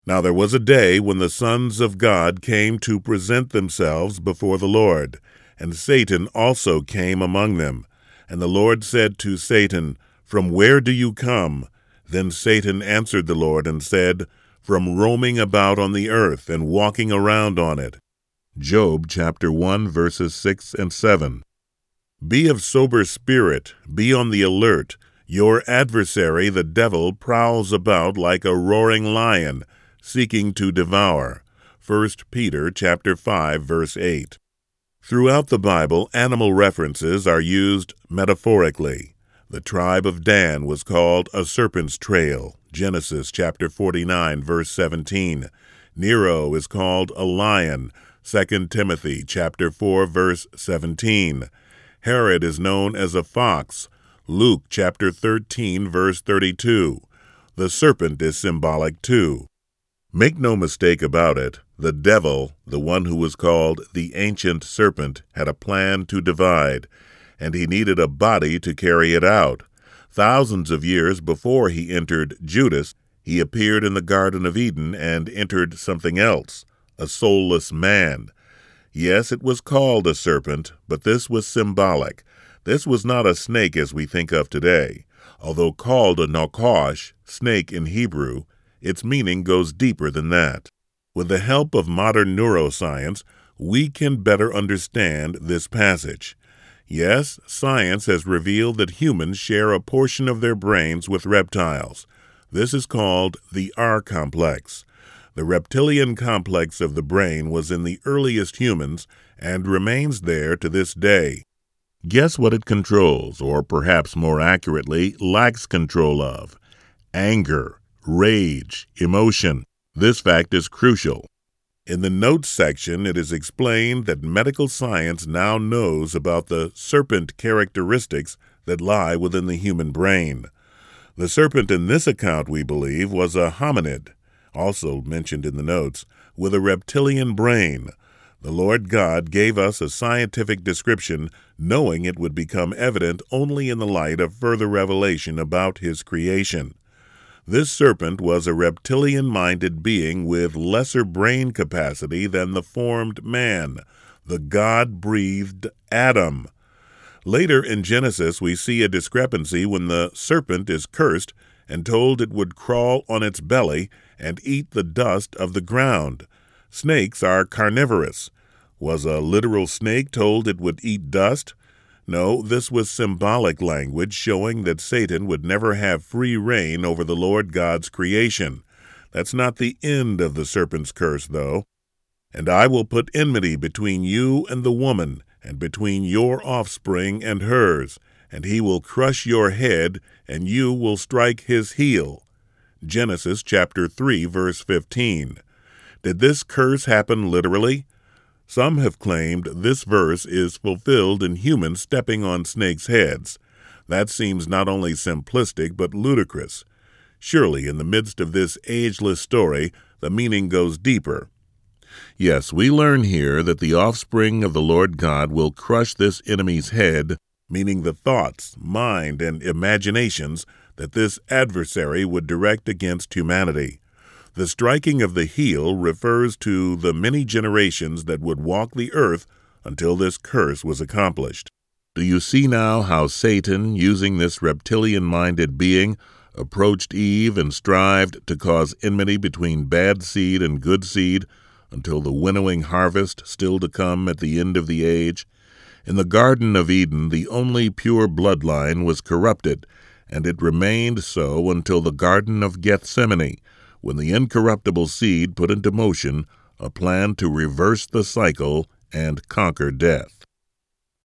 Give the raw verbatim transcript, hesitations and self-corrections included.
Now there was a day when the sons of God came to present themselves before the Lord, and Satan also came among them. And the Lord said to Satan, "From where do you come?" Then Satan answered the Lord and said, "From roaming about on the earth and walking around on it." Job chapter one, verses six and seven. Be of sober spirit, be on the alert. Your adversary, the devil, prowls about like a roaring lion, seeking to devour. First Peter chapter five, verse eight. Throughout the Bible, animal references are used metaphorically. The tribe of Dan was called a serpent's trail, Genesis chapter forty-nine, verse seventeen. Nero is called a lion, Second Timothy chapter four, verse seventeen. Herod is known as a fox, Luke chapter thirteen, verse thirty-two. The serpent is symbolic too. Make no mistake about it, the devil, the one who was called the ancient serpent, had a plan to divide, and he needed a body to carry it out. Thousands of years before he entered Judas, he appeared in the Garden of Eden and entered something else, a soulless man. Yes, it was called a serpent, but this was symbolic. This was not a snake as we think of today. Although called a nakosh, snake in Hebrew, its meaning goes deeper than that. With the help of modern neuroscience, we can better understand this passage. Yes, science has revealed that humans share a portion of their brains with reptiles. This is called the R complex. The reptilian complex of the brain was in the earliest humans and remains there to this day. Guess what it controls, or perhaps more accurately, lacks control of? Anger, rage, emotion. This fact is crucial. In the notes section, it is explained that medical science now knows about the serpent characteristics that lie within the human brain. The serpent in this account, we believe, was a hominid, also mentioned in the notes, with a reptilian brain. The Lord God gave us a scientific description, knowing it would become evident only in the light of further revelation about his creation. This serpent was a reptilian-minded being with lesser brain capacity than the formed man, the God-breathed Adam. Later in Genesis, we see a discrepancy when the serpent is cursed and told it would crawl on its belly and eat the dust of the ground. Snakes are carnivorous. Was a literal snake told it would eat dust? No, this was symbolic language showing that Satan would never have free reign over the Lord God's creation. That's not the end of the serpent's curse, though. And I will put enmity between you and the woman, and between your offspring and hers, and he will crush your head, and you will strike his heel. Genesis chapter three, verse fifteen. Did this curse happen literally? Some have claimed this verse is fulfilled in humans stepping on snakes' heads. That seems not only simplistic but ludicrous. Surely, in the midst of this ageless story, the meaning goes deeper. Yes, we learn here that the offspring of the Lord God will crush this enemy's head, meaning the thoughts, mind, and imaginations that this adversary would direct against humanity. The striking of the heel refers to the many generations that would walk the earth until this curse was accomplished. Do you see now how Satan, using this reptilian-minded being, approached Eve and strived to cause enmity between bad seed and good seed until the winnowing harvest still to come at the end of the age? In the Garden of Eden, the only pure bloodline was corrupted, and it remained so until the Garden of Gethsemane, when the incorruptible seed put into motion a plan to reverse the cycle and conquer death.